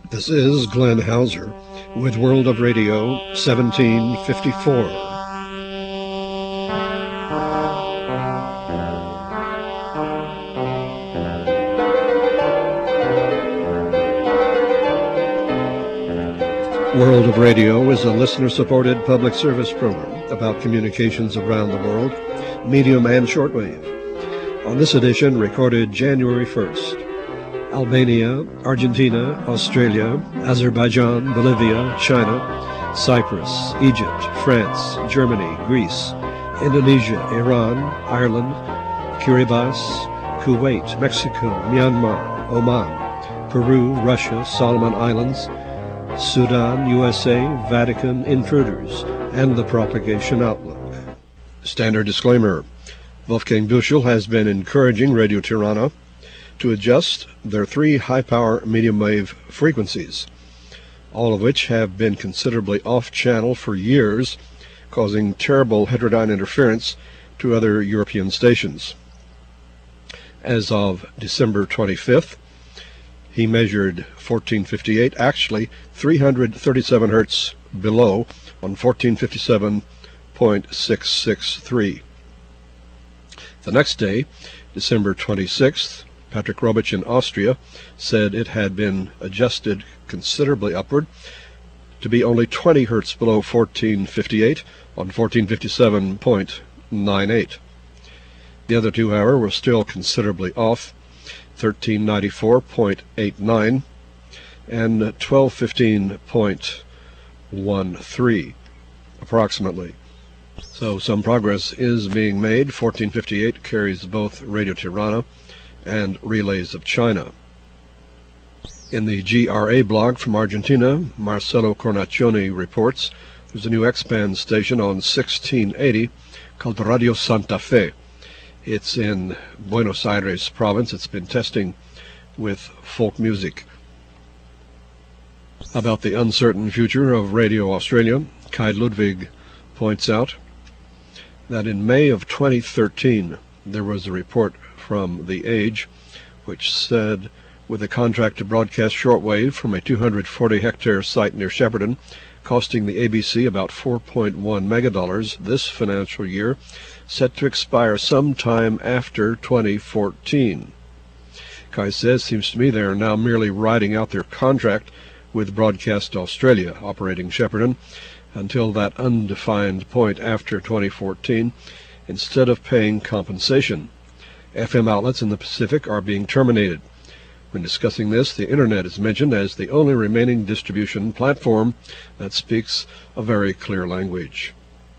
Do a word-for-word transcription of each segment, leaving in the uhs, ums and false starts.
This is Glenn Hauser with World of Radio seventeen fifty-four. World of Radio is a listener-supported public service program about communications around the world, medium and shortwave. On this edition, recorded January first, Albania, Argentina, Australia, Azerbaijan, Bolivia, China, Cyprus, Egypt, France, Germany, Greece, Indonesia, Iran, Ireland, Kiribati, Kuwait, Mexico, Myanmar, Oman, Peru, Russia, Solomon Islands, Sudan, U S A, Vatican, intruders, and the propagation outlook. Standard disclaimer. Wolfgang Büchel has been encouraging Radio Tirana to adjust their three high-power medium-wave frequencies, all of which have been considerably off-channel for years, causing terrible heterodyne interference to other European stations. As of December twenty-fifth, he measured fourteen fifty-eight, actually three hundred thirty-seven hertz below on fourteen fifty-seven point six six three. The next day, December twenty-sixth, Patrick Robich in Austria said it had been adjusted considerably upward to be only twenty hertz below fourteen fifty-eight on fourteen fifty-seven point nine eight. The other two, however, were still considerably off, thirteen ninety-four point eight nine and twelve fifteen point one three, approximately. So some progress is being made. fourteen fifty-eight carries both Radio Tirana and Relays of China. In the G R A blog from Argentina, Marcelo Cornaccioni reports there's a new X-band station on sixteen eighty called Radio Santa Fe. It's in Buenos Aires province. It's been testing with folk music. About the uncertain future of Radio Australia, Kai Ludwig points out that in May of twenty thirteen there was a report from The Age which said, with a contract to broadcast shortwave from a two hundred forty hectare site near Shepparton, costing the A B C about four point one megadollars this financial year, set to expire sometime after twenty fourteen. Kai says, seems to me they are now merely riding out their contract with Broadcast Australia, operating Shepparton, until that undefined point after twenty fourteen, instead of paying compensation. F M outlets in the Pacific are being terminated. When discussing this, the Internet is mentioned as the only remaining distribution platform that speaks a very clear language.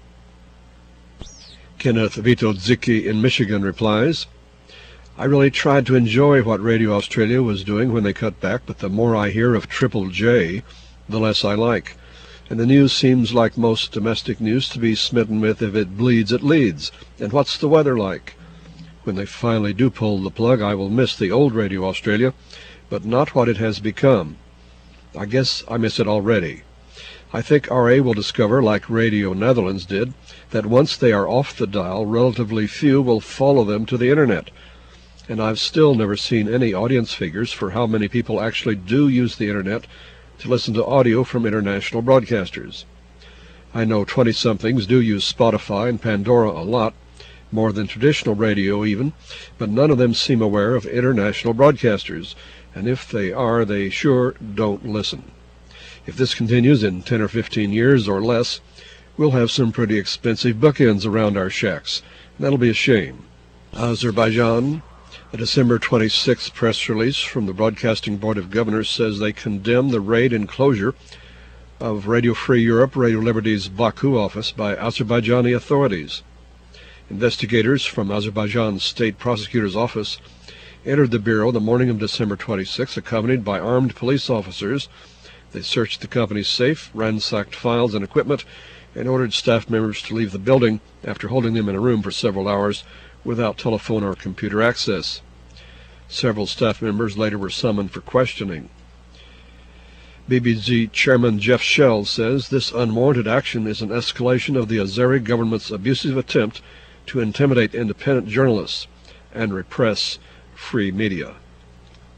Kenneth Vito Zicki in Michigan replies, I really tried to enjoy what Radio Australia was doing when they cut back, but the more I hear of Triple J, the less I like. And the news seems like most domestic news to be smitten with if it bleeds, it leads. And what's the weather like? When they finally do pull the plug, I will miss the old Radio Australia, but not what it has become. I guess I miss it already. I think R A will discover, like Radio Netherlands did, that once they are off the dial, relatively few will follow them to the Internet. And I've still never seen any audience figures for how many people actually do use the Internet to listen to audio from international broadcasters. I know twenty-somethings do use Spotify and Pandora a lot, more than traditional radio even, but none of them seem aware of international broadcasters, and if they are, they sure don't listen. If this continues in ten or fifteen years or less, we'll have some pretty expensive bookends around our shacks, and that'll be a shame. Azerbaijan, a December twenty-sixth press release from the Broadcasting Board of Governors says they condemn the raid and closure of Radio Free Europe, Radio Liberty's Baku office by Azerbaijani authorities. Investigators from Azerbaijan's State Prosecutor's Office entered the bureau the morning of December twenty-sixth, accompanied by armed police officers. They searched the company's safe, ransacked files and equipment, and ordered staff members to leave the building after holding them in a room for several hours without telephone or computer access. Several staff members later were summoned for questioning. B B C Chairman Jeff Shell says this unwarranted action is an escalation of the Azeri government's abusive attempt to intimidate independent journalists and repress free media.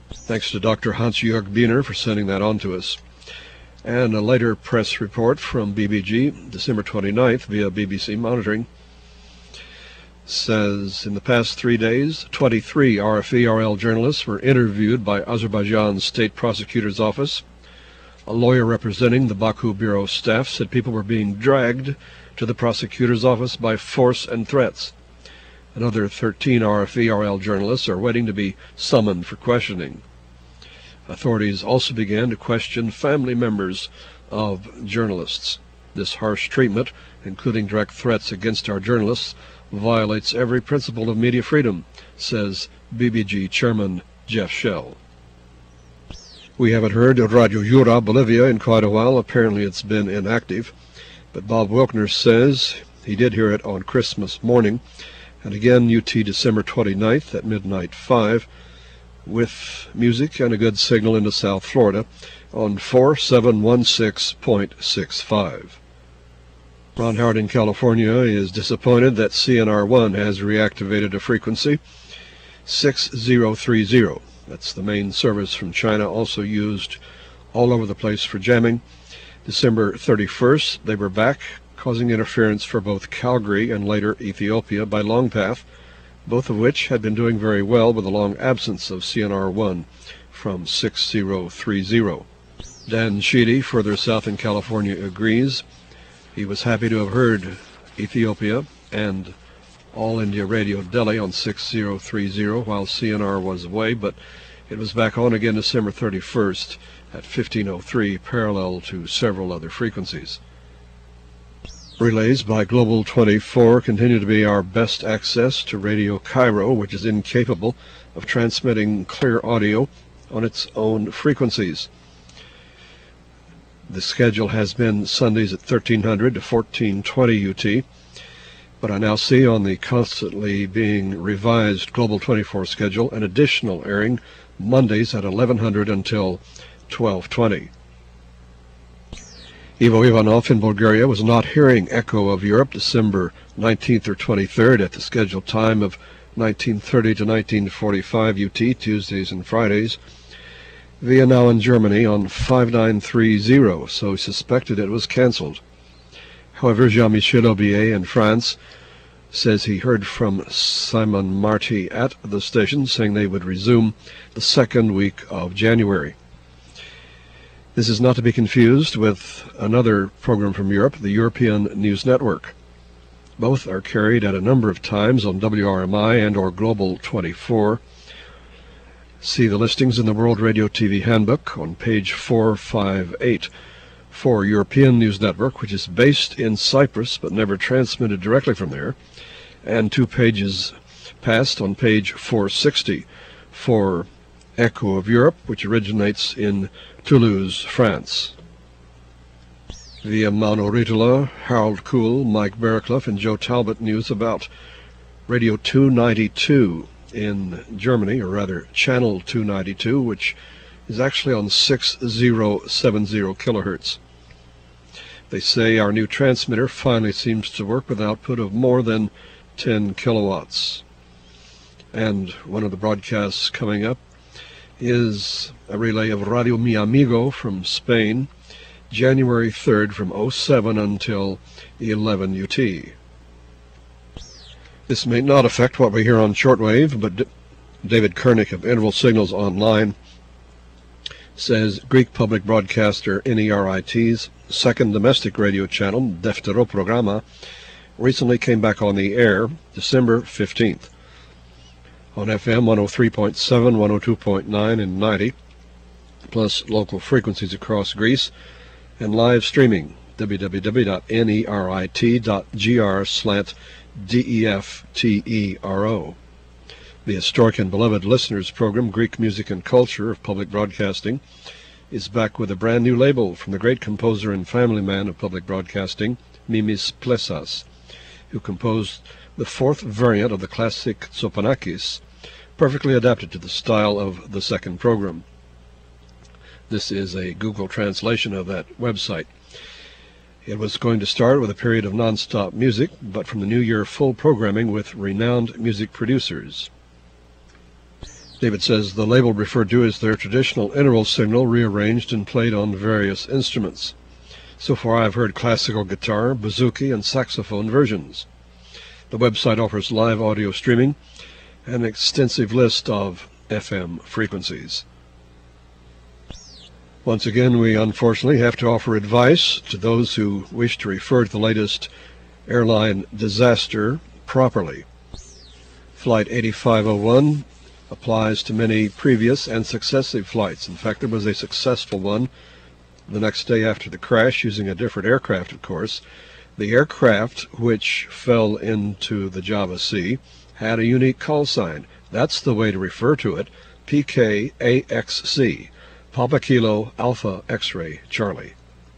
Thanks to Doctor Hans-Jörg Biener for sending that on to us. And a later press report from B B G, December twenty-ninth, via B B C Monitoring, says in the past three days, twenty-three R F E R L journalists were interviewed by Azerbaijan's state prosecutor's office. A lawyer representing the Baku bureau staff said people were being dragged to the prosecutor's office by force and threats. Another thirteen R F E R L journalists are waiting to be summoned for questioning. Authorities also began to question family members of journalists. This harsh treatment, including direct threats against our journalists, violates every principle of media freedom, says B B G Chairman Jeff Shell. We haven't heard of Radio Yura Bolivia in quite a while. Apparently it's been inactive. But Bob Wilkner says he did hear it on Christmas morning, and again U T December twenty-ninth at midnight five, with music and a good signal into South Florida on four seven one six point six five. Ron Howard in California is disappointed that C N R one has reactivated a frequency six zero three zero. That's the main service from China, also used all over the place for jamming. December thirty-first, they were back, causing interference for both Calgary and later Ethiopia by Longpath, both of which had been doing very well with a long absence of C N R one from six zero three zero. Dan Sheedy, further south in California, agrees. He was happy to have heard Ethiopia and All India Radio Delhi on six zero three zero while C N R was away, but it was back on again December thirty-first at fifteen oh three, parallel to several other frequencies. Relays by Global twenty-four continue to be our best access to Radio Cairo, which is incapable of transmitting clear audio on its own frequencies. The schedule has been Sundays at thirteen hundred to fourteen twenty U T, but I now see on the constantly being revised Global twenty-four schedule an additional airing Mondays at eleven hundred until twelve twenty. Ivo Ivanov in Bulgaria was not hearing Echo of Europe December nineteenth or twenty-third at the scheduled time of nineteen thirty to nineteen forty-five U T, Tuesdays and Fridays, via now in Germany on five nine three zero, so he suspected it was cancelled. However, Jean-Michel Aubier in France says he heard from Simon Marty at the station saying they would resume the second week of January. This is not to be confused with another program from Europe, the European News Network. Both are carried at a number of times on W R M I and or Global twenty-four. See the listings in the World Radio T V Handbook on page four fifty-eight for European News Network, which is based in Cyprus but never transmitted directly from there, and two pages past on page four sixty for Echo of Europe, which originates in Toulouse, France. Via Mauno Ritola, Harold Kuhl, Mike Barraclough, and Joe Talbot news about Radio two ninety-two in Germany, or rather Channel two ninety-two, which is actually on six zero seven zero kilohertz. They say our new transmitter finally seems to work with output of more than ten kilowatts. And one of the broadcasts coming up is a relay of Radio Mi Amigo from Spain, January third from oh seven until eleven U T. This may not affect what we hear on shortwave, but D- David Kernick of Interval Signals Online says Greek public broadcaster N E R I T's second domestic radio channel, Deftero Programa, recently came back on the air December fifteenth. On F M one oh three point seven, one oh two point nine, and ninety, plus local frequencies across Greece, and live streaming, w w w dot nerit dot g r slant D E F T E R O. The historic and beloved listeners program, Greek Music and Culture of Public Broadcasting, is back with a brand new label from the great composer and family man of public broadcasting, Mimis Plessas, who composed the fourth variant of the classic Tsopanakis, perfectly adapted to the style of the second program. This is a Google translation of that website. It was going to start with a period of non-stop music, but from the new year, full programming with renowned music producers. David says the label referred to is their traditional interval signal rearranged and played on various instruments. So far I've heard classical guitar, bouzouki, and saxophone versions. The website offers live audio streaming and an extensive list of F M frequencies. Once again, we unfortunately have to offer advice to those who wish to refer to the latest airline disaster properly. Flight eighty-five oh one applies to many previous and successive flights. In fact, there was a successful one the next day after the crash, using a different aircraft, of course. The aircraft, which fell into the Java Sea, had a unique call sign. That's the way to refer to it, P K A X C, Papa Kilo Alpha X-Ray Charlie.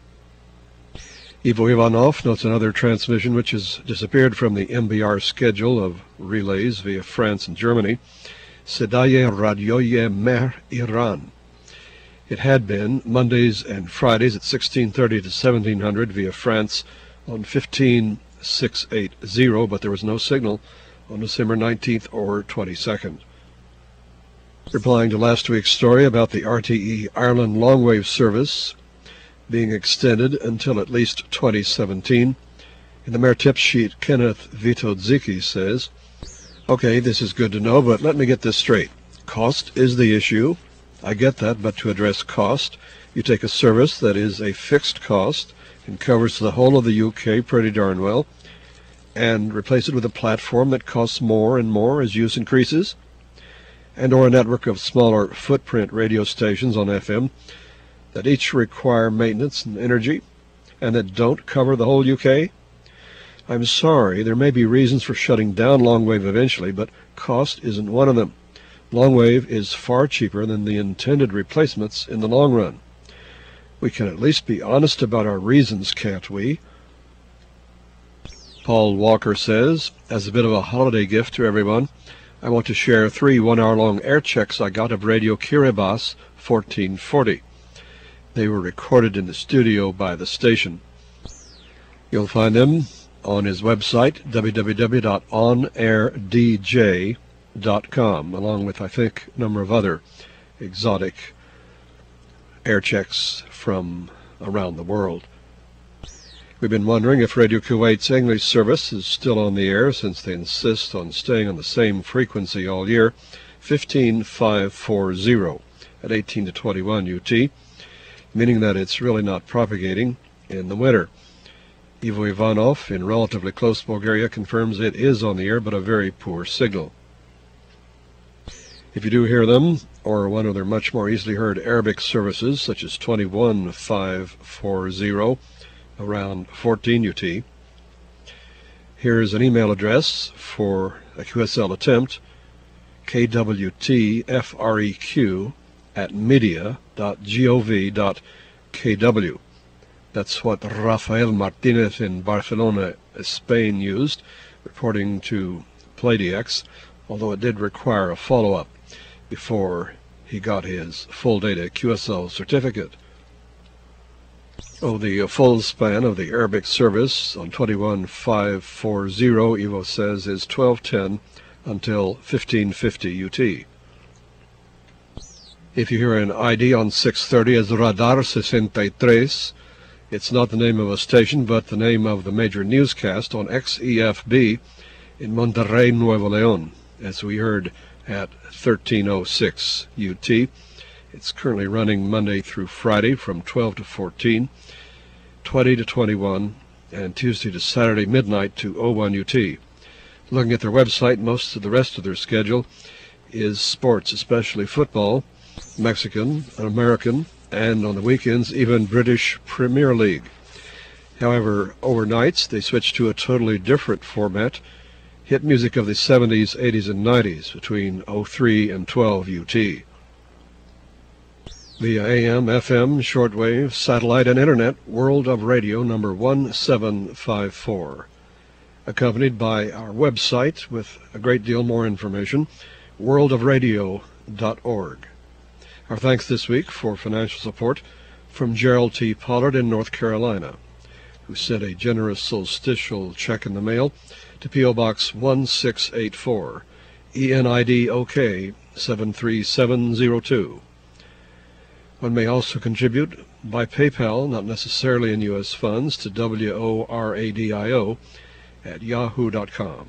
Ivo Ivanov notes another transmission which has disappeared from the M B R schedule of relays via France and Germany, Sedaye Radyoye Mer Iran. It had been Mondays and Fridays at sixteen thirty to seventeen hundred via France on fifteen six eighty, but there was no signal on December nineteenth or twenty-second. Replying to last week's story about the R T E Ireland longwave service being extended until at least twenty seventeen, in the Mayor tip sheet, Kenneth Vitodziki says, "Okay, this is good to know, but let me get this straight. Cost is the issue. I get that, but to address cost, you take a service that is a fixed cost and covers the whole of the U K pretty darn well, and replace it with a platform that costs more and more as use increases, and or a network of smaller footprint radio stations on F M that each require maintenance and energy, and that don't cover the whole U K? I'm sorry, there may be reasons for shutting down longwave eventually, but cost isn't one of them. Longwave is far cheaper than the intended replacements in the long run. We can at least be honest about our reasons, can't we?" Paul Walker says, "As a bit of a holiday gift to everyone, I want to share three one-hour-long air checks I got of Radio Kiribati fourteen forty. They were recorded in the studio by the station. You'll find them on his website, w w w dot on air d j dot com, along with, I think, a number of other exotic air checks from around the world. We've been wondering if Radio Kuwait's English service is still on the air, since they insist on staying on the same frequency all year, fifteen five forty at eighteen to twenty-one U T, meaning that it's really not propagating in the winter. Ivo Ivanov, in relatively close Bulgaria, confirms it is on the air, but a very poor signal. If you do hear them, or one of their much more easily heard Arabic services, such as twenty-one five forty, around fourteen U T, here's an email address for a Q S L attempt, K W T F R E Q at media dot gov dot K W. That's what Rafael Martinez in Barcelona, Spain used, reporting to PlayDX, although it did require a follow-up before he got his full data Q S L certificate. Oh, the full span of the Arabic service on twenty-one five forty, Ivo says, is twelve ten until fifteen fifty U T. If you hear an I D on six thirty as Radar sixty-tres, it's not the name of a station, but the name of the major newscast on X E F B in Monterrey, Nuevo León, as we heard at thirteen oh six U T. It's currently running Monday through Friday from twelve to fourteen, twenty to twenty-one, and Tuesday to Saturday midnight to oh one U T. Looking at their website, most of the rest of their schedule is sports, especially football, Mexican, American, and on the weekends, even British Premier League. However, overnights, they switch to a totally different format, hit music of the seventies, eighties, and nineties between oh three and twelve U T. Via A M, F M, shortwave, satellite, and internet, World of Radio number one seven five four. Accompanied by our website with a great deal more information, world of radio dot org. Our thanks this week for financial support from Gerald T. Pollard in North Carolina, who sent a generous solstitial check in the mail to P O Box one six eight four E N I D O K seven three seven zero two. One may also contribute by PayPal, not necessarily in U S funds, to W O R A D I O at yahoo dot com.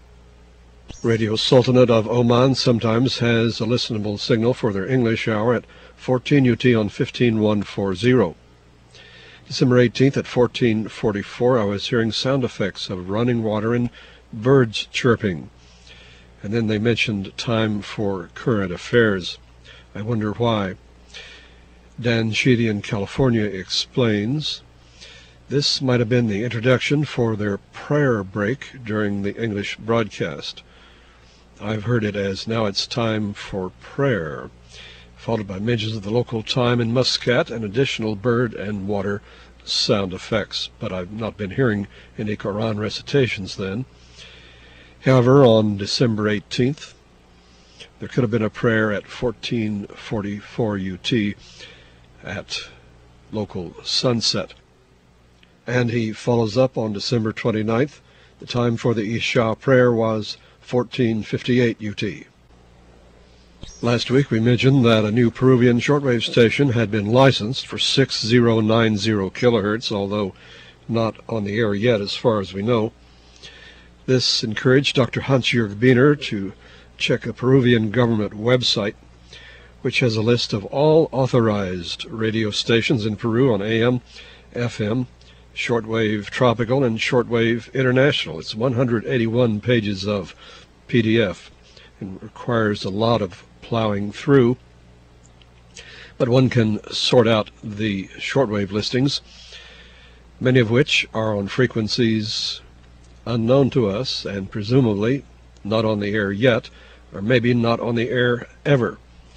Radio Sultanate of Oman sometimes has a listenable signal for their English hour at fourteen U T on fifteen one forty. December eighteenth at fourteen forty-four, I was hearing sound effects of running water and birds chirping. And then they mentioned time for current affairs. I wonder why. Dan Sheedy in California explains, this might have been the introduction for their prayer break during the English broadcast. I've heard it as now it's time for prayer, followed by mentions of the local time in Muscat and additional bird and water sound effects, but I've not been hearing any Quran recitations then. However, on December eighteenth, there could have been a prayer at fourteen forty-four U T at local sunset. And he follows up on December twenty-ninth. The time for the Isha prayer was fourteen fifty-eight U T. Last week we mentioned that a new Peruvian shortwave station had been licensed for six thousand ninety kilohertz, although not on the air yet as far as we know. This encouraged Doctor Hans-Jürg Biener to check a Peruvian government website, which has a list of all authorized radio stations in Peru on A M, F M, shortwave tropical, and shortwave international. It's one hundred eighty-one pages of P D F and requires a lot of plowing through, but one can sort out the shortwave listings, many of which are on frequencies unknown to us and presumably not on the air yet, or maybe not on the air ever.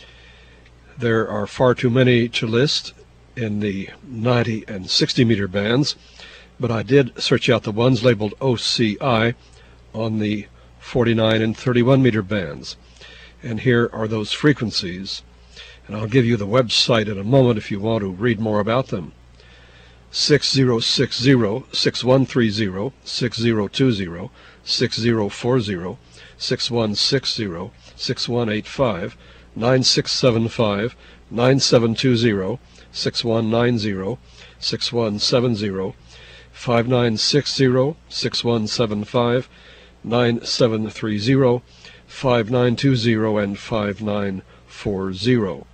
There are far too many to list in the ninety and sixty meter bands, but I did search out the ones labeled O C I on the forty-nine and thirty-one meter bands. And here are those frequencies, and I'll give you the website in a moment if you want to read more about them. six zero six zero, six one three zero, six zero two zero, six zero four zero, six one six zero, six one eight five, nine six seven five, nine seven two zero, six one nine zero, six one seven zero, five nine six zero, six one seven five, nine seven three zero, five nine two zero, and five nine four zero.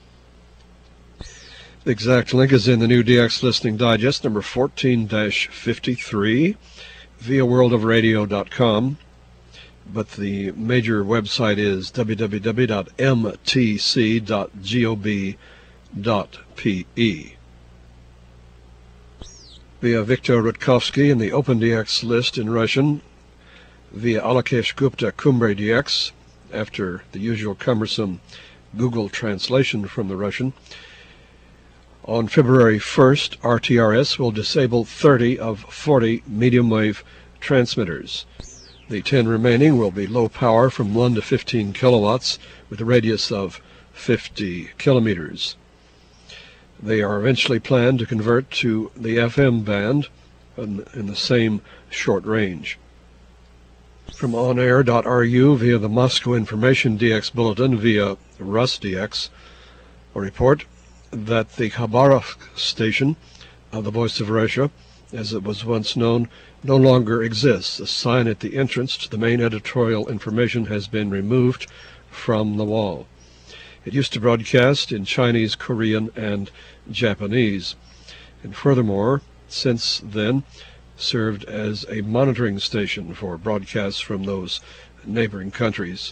The exact link is in the new D X Listening Digest, number fourteen fifty-three, via world of radio dot com, but the major website is w w w dot m t c dot gov dot p e. Via Viktor Rutkovsky in the OpenDX list in Russian, via Alakesh Gupta Cumbre D X, after the usual cumbersome Google translation from the Russian. On February first, R T R S will disable thirty of forty medium-wave transmitters. The ten remaining will be low power from one to fifteen kilowatts with a radius of fifty kilometers. They are eventually planned to convert to the F M band in, in the same short range. From onair dot r u via the Moscow Information D X Bulletin via RusDX, a report that the Khabarovsk station of the Voice of Russia, as it was once known, no longer exists. A sign at the entrance to the main editorial information has been removed from the wall. It used to broadcast in Chinese, Korean, and Japanese, and furthermore, since then, served as a monitoring station for broadcasts from those neighboring countries.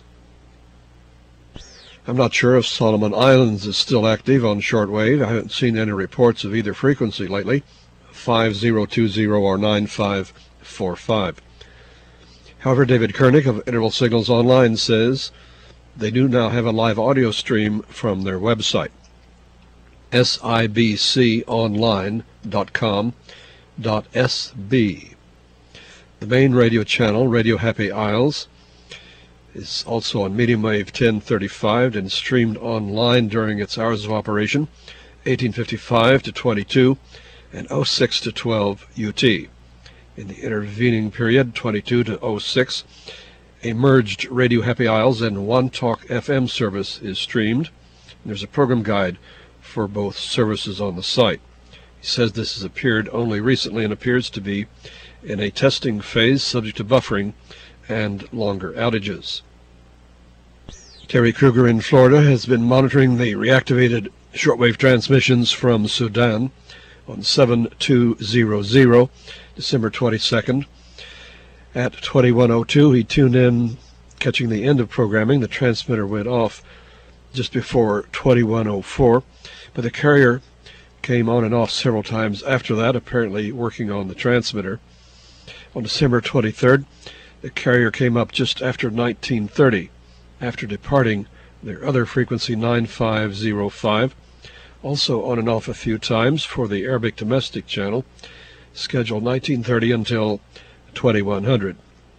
I'm not sure if Solomon Islands is still active on shortwave. I haven't seen any reports of either frequency lately, five zero two zero or nine five four five. However, David Koenig of Interval Signals Online says they do now have a live audio stream from their website, S I B C online dot com dot S B. The main radio channel, Radio Happy Isles, is also on medium wave ten thirty-five and streamed online during its hours of operation, eighteen fifty-five to twenty-two and oh six to twelve U T. In the intervening period, twenty-two to oh six, A merged Radio Happy Isles and One Talk F M service is streamed. There's a program guide for both services on the site. He says this has appeared only recently and appears to be in a testing phase subject to buffering and longer outages. Terry Kruger in Florida has been monitoring the reactivated shortwave transmissions from Sudan on seven two hundred, December twenty-second. At twenty-one oh two, he tuned in, catching the end of programming. The transmitter went off just before twenty-one oh four, but the carrier came on and off several times after that, apparently working on the transmitter. On December twenty-third, the carrier came up just after nineteen thirty, after departing their other frequency nine five oh five, also on and off a few times for the Arabic domestic channel, scheduled nineteen thirty until twenty-one hundred.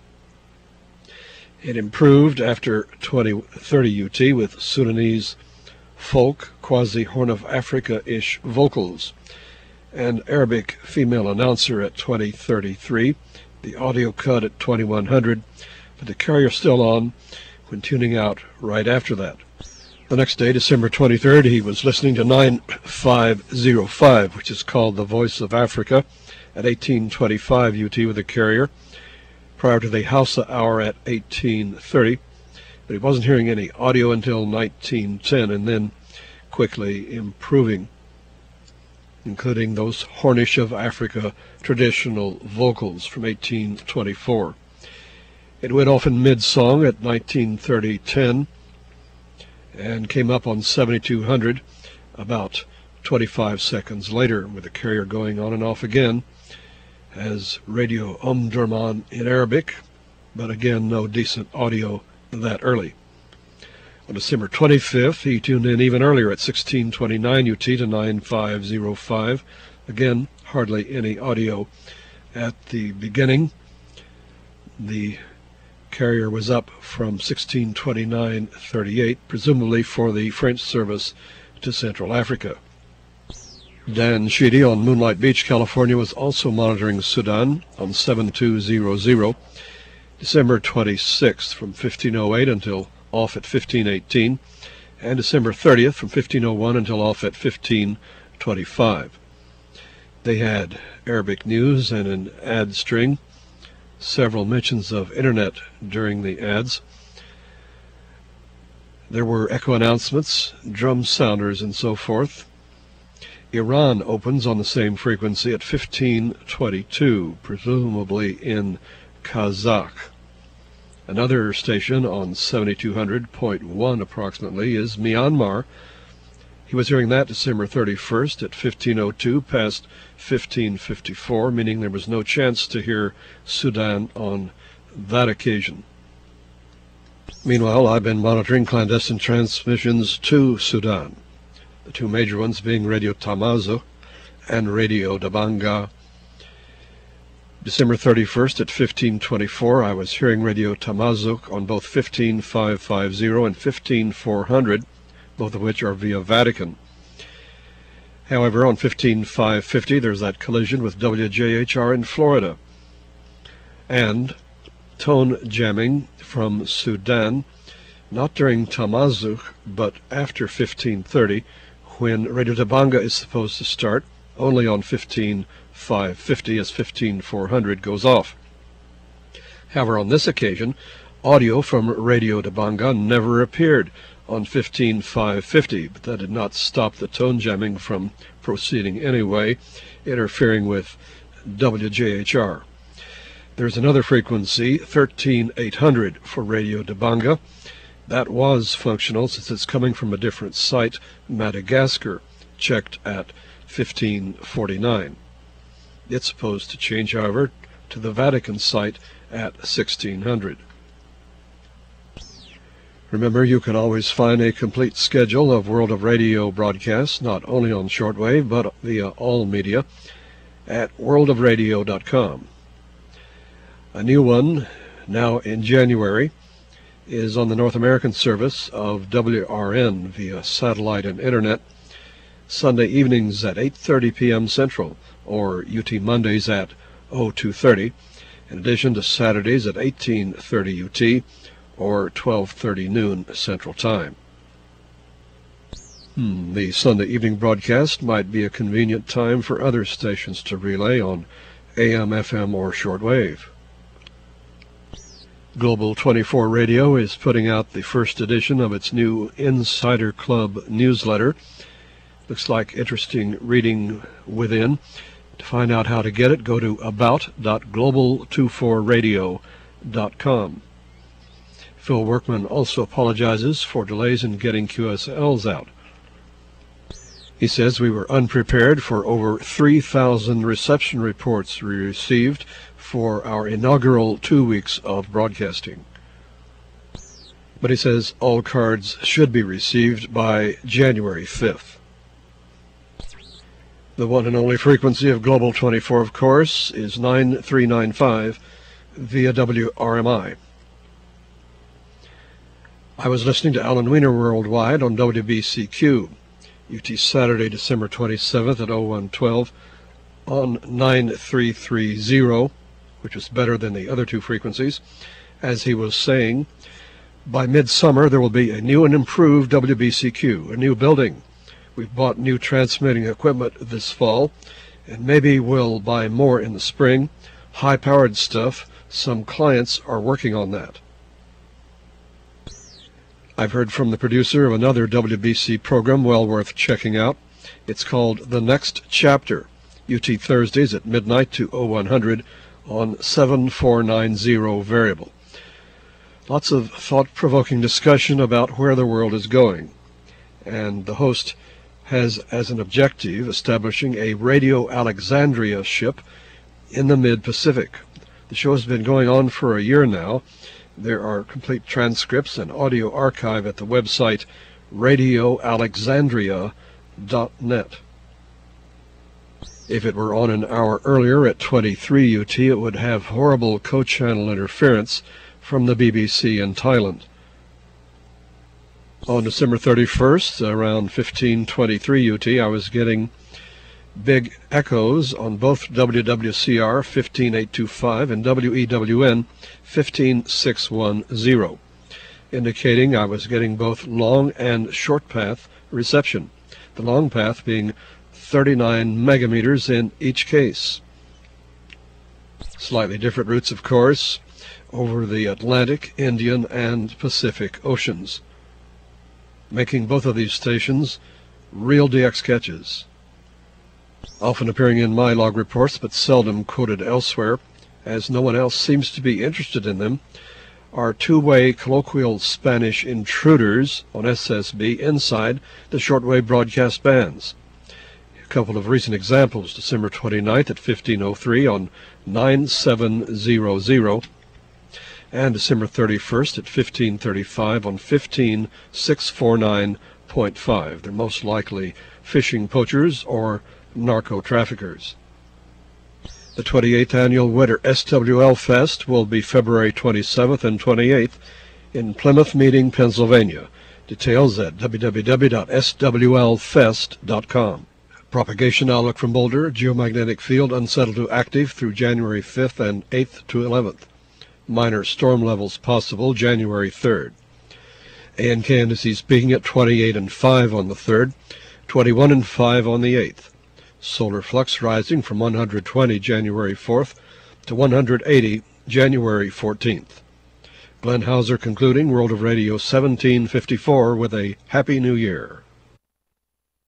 It improved after twenty thirty U T with Sudanese folk, quasi-Horn of Africa-ish vocals, and Arabic female announcer at twenty thirty-three, the audio cut at twenty-one hundred, but the carrier still on when tuning out right after that. The next day, December twenty-third, he was listening to nine five oh five, which is called The Voice of Africa, at eighteen twenty-five U T with the carrier, prior to the Hausa hour at eighteen thirty, but he wasn't hearing any audio until nineteen ten, and then quickly improving, including those Hornish of Africa traditional vocals from eighteen twenty-four. It went off in mid-song at nineteen thirty ten and came up on seventy-two hundred about twenty-five seconds later, with the carrier going on and off again as Radio Omdurman in Arabic, but again no decent audio that early. On December twenty-fifth, he tuned in even earlier at sixteen twenty-nine U T to nine five oh five. Again, hardly any audio at the beginning. The carrier was up from sixteen twenty-nine thirty-eight, presumably for the French service to Central Africa. Dan Sheedy on Moonlight Beach, California, was also monitoring Sudan on seven two hundred, December twenty-sixth from fifteen oh eight until off at fifteen eighteen, and December thirtieth from fifteen oh one until off at fifteen twenty-five. They had Arabic news and an ad string, several mentions of internet during the ads. There were echo announcements, drum sounders, and so forth. Iran opens on the same frequency at fifteen twenty-two, presumably in Kazakh. Another station on seventy-two hundred point one approximately is Myanmar. He was hearing that December thirty-first at fifteen oh two past fifteen fifty-four, meaning there was no chance to hear Sudan on that occasion. Meanwhile, I've been monitoring clandestine transmissions to Sudan, the two major ones being Radio Tamazo and Radio Dabanga. December thirty-first at fifteen twenty-four, I was hearing Radio Tamazo on both fifteen five fifty and fifteen four hundred, both of which are via Vatican. However, on fifteen five fifty, there's that collision with W J H R in Florida. And tone jamming from Sudan, not during Tamazouk, but after fifteen thirty, when Radio Dabanga is supposed to start, only on fifteen five fifty as fifteen four hundred goes off. However, on this occasion, audio from Radio Dabanga never appeared on fifteen five fifty, but that did not stop the tone jamming from proceeding anyway, interfering with W J H R. There's another frequency, thirteen eight hundred, for Radio Dabanga. That was functional since it's coming from a different site, Madagascar, checked at fifteen forty-nine. It's supposed to change, however, to the Vatican site at sixteen hundred. Remember, you can always find a complete schedule of World of Radio broadcasts, not only on shortwave, but via all media, at world of radio dot com. A new one, now in January, is on the North American service of W R N via satellite and internet, Sunday evenings at eight thirty p m Central, or U T Mondays at oh two thirty, in addition to Saturdays at eighteen thirty U T or twelve thirty noon Central Time. Hmm, the Sunday evening broadcast might be a convenient time for other stations to relay on A M, F M, or shortwave. Global twenty-four Radio is putting out the first edition of its new Insider Club newsletter. Looks like interesting reading within. To find out how to get it, go to about dot global twenty-four radio dot com. Phil Workman also apologizes for delays in getting Q S Ls out. He says we were unprepared for over three thousand reception reports we received for our inaugural two weeks of broadcasting. But he says all cards should be received by January fifth. The one and only frequency of Global twenty-four, of course, is nine three nine five via W R M I. I was listening to Alan Weiner Worldwide on W B C Q, U T Saturday, December twenty-seventh at oh one twelve on nine three three zero, which was better than the other two frequencies. As he was saying, by midsummer there will be a new and improved W B C Q, a new building. We've bought new transmitting equipment this fall, and maybe we'll buy more in the spring. High-powered stuff. Some clients are working on that. I've heard from the producer of another W B C program well worth checking out. It's called The Next Chapter, U T Thursdays at midnight to oh one hundred on seven four nine zero variable. Lots of thought-provoking discussion about where the world is going, and the host has as an objective establishing a Radio Alexandria ship in the mid-Pacific. The show has been going on for a year now. There are complete transcripts and audio archive at the website radio alexandria dot net. If it were on an hour earlier at twenty-three U T, it would have horrible co-channel interference from the B B C in Thailand. On December thirty-first, around fifteen twenty-three U T, I was getting big echoes on both W W C R fifteen eight twenty-five and W E W N fifteen six ten, indicating I was getting both long and short path reception, the long path being thirty-nine megameters in each case. Slightly different routes, of course, over the Atlantic, Indian, and Pacific Oceans, making both of these stations real D X catches, often appearing in my log reports but seldom quoted elsewhere, as no one else seems to be interested in them, are two-way colloquial Spanish intruders on S S B inside the shortwave broadcast bands. A couple of recent examples: December twenty-ninth at fifteen oh three on nine seven hundred, and December thirty-first at fifteen thirty-five on fifteen six forty-nine point five. They're most likely fishing poachers or narco-traffickers. The twenty-eighth Annual Winter S W L Fest will be February twenty-seventh and twenty-eighth in Plymouth Meeting, Pennsylvania. Details at w w w dot s w l fest dot com. Propagation outlook from Boulder: geomagnetic field unsettled to active through January fifth and eighth to eleventh. Minor storm levels possible January third. A N K indices peaking at twenty-eight and five on the third, twenty-one and five on the eighth. Solar flux rising from one hundred twenty January fourth to one hundred eighty January fourteenth. Glenn Hauser concluding World of Radio seventeen fifty-four with a Happy New Year.